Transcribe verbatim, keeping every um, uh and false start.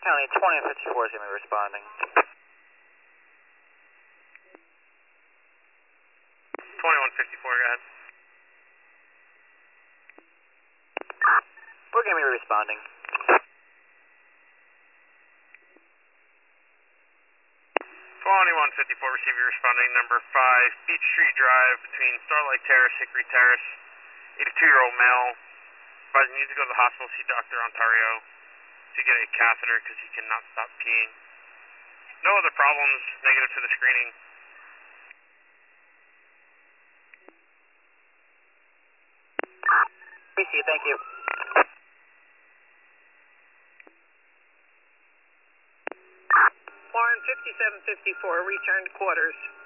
County twenty and fifty-four is going to be responding. twenty-one fifty-four, go ahead. We're going to be responding. twenty-one fifty-four, receiver responding, number five, Beach Street Drive between Starlight Terrace, Hickory Terrace, eighty-two-year-old male, advising you to go to the hospital, see Doctor Ontario to get a catheter because he cannot stop peeing. No other problems, negative to the screening. We see you, thank you. Warren fifty-seven fifty-four, return to quarters.